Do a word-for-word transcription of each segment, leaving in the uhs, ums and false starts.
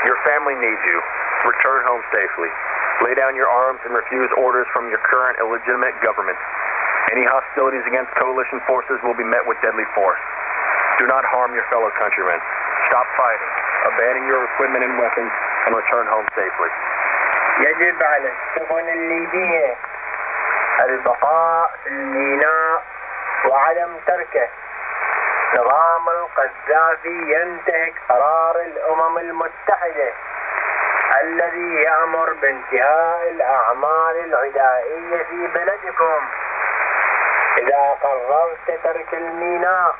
Your family needs you. Return home safely. Lay down your arms and refuse orders from your current illegitimate government. Any hostilities against coalition forces will be met with deadly force. Do not harm your fellow countrymen. Stop fighting. Abandon your equipment and weapons and return home safely. يجب على السفن الليبية البقاء في الميناء وعدم تركه. نظام القذافي ينتهك قرار الأمم المتحدة الذي يأمر بانتهاء الأعمال العدائية في بلدكم. إذا قررت ترك الميناء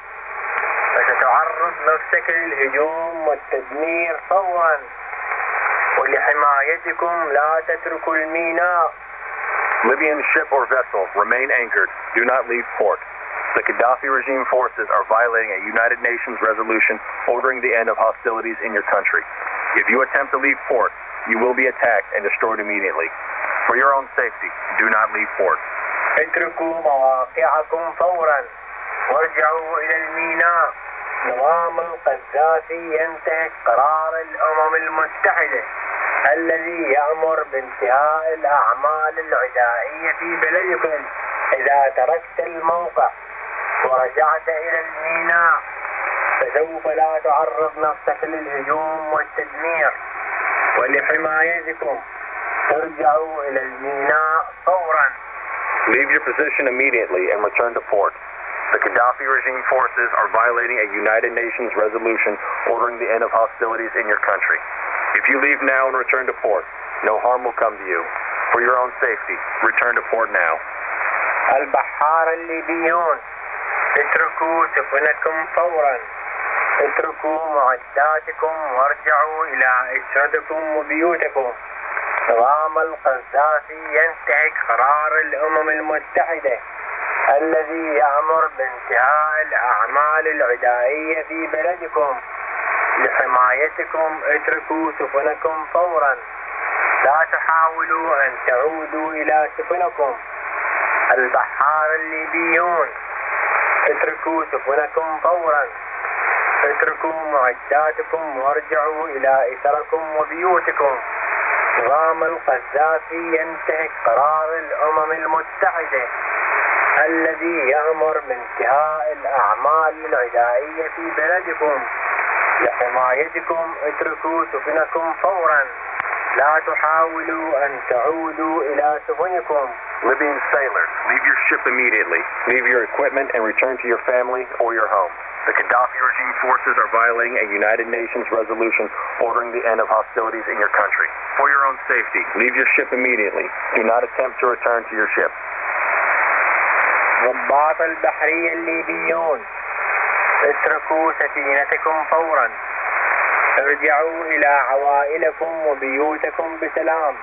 فستعرض نفسك للهجوم والتدمير فورا، ولحمايتكم لا تتركوا الميناء. Libyan ship or vessel, remain anchored. Do not leave port. The Gaddafi regime forces are violating a United Nations resolution ordering the end of hostilities in your country. If you attempt to leave port, you will be attacked and destroyed immediately. For your own safety, do not leave port. اتركوا مواقعكم فورا وارجعوا إلى الميناء. نظام القذافي ينتهك قرار الأمم المتحدة الذي يأمر بانتهاء الأعمال العدائية في بلدكم. إذا تركت الموقع ورجعت إلى الميناء فسوف لا تعرض نفسك للهجوم والتدمير، ولحمايتكم ترجعوا إلى الميناء فورا. Leave your position immediately and return to port. The Gaddafi regime forces are violating a United Nations resolution ordering the end of hostilities in your country. If you leave now and return to port, no harm will come to you. For your own safety, return to port now. البحار الليبيون اتركوا سفنكم فورا. اتركوا معداتكم وارجعوا إلى أسرتكم وبيوتكم. نظام القذافي ينتهك قرار الأمم المتحدة الذي يأمر بانتهاء الأعمال العدائية في بلدكم. لحمايتكم اتركوا سفنكم فورا. لا تحاولوا أن تعودوا إلى سفنكم. البحار الليبيون اتركوا سفنكم فورا. اتركوا معداتكم وارجعوا إلى أسركم وبيوتكم. نظام القذافي ينتهك قرار الأمم المتحدة الذي يأمر بانتهاء الأعمال العدائية في بلدكم. لحمايتكم اتركوا سفنكم فورا. لا تحاولوا أن تعودوا إلى سفنكم. Libyan sailors, leave your ship immediately. Leave your equipment and return to your family or your home. The Gaddafi regime forces are violating a United Nations resolution ordering the end of hostilities in your country. For your own safety, leave your ship immediately. Do not attempt to return to your ship. ضباط البحرية الليبيون اتركوا سفينتكم فورا. ارجعوا إلى عوائلكم وبيوتكم بسلام.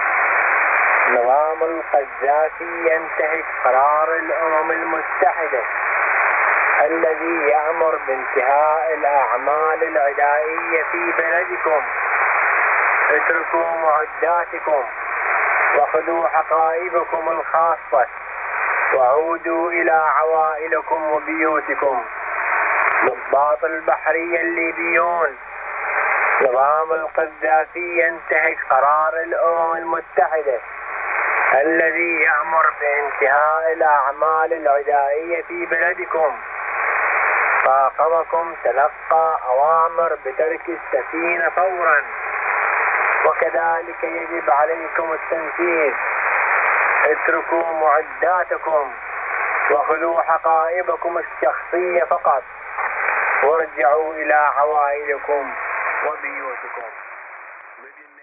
نظام القذافي ينتهك قرار الأمم المتحدة الذي يأمر بانتهاء الأعمال العدائية في بلدكم. اتركوا معداتكم وخذوا حقائبكم الخاصة وعودوا إلى عوائلكم وبيوتكم. ضباط البحرية الليبيون نظام القذافي ينتهك قرار الأمم المتحدة الذي يأمر بانتهاء الأعمال العدائية في بلدكم. طاقمكم تلقى أوامر بترك السفينة فورا، وكذلك يجب عليكم التنفيذ. اتركوا معداتكم وخذوا حقائبكم الشخصية فقط وارجعوا إلى عوائلكم وبيوتكم.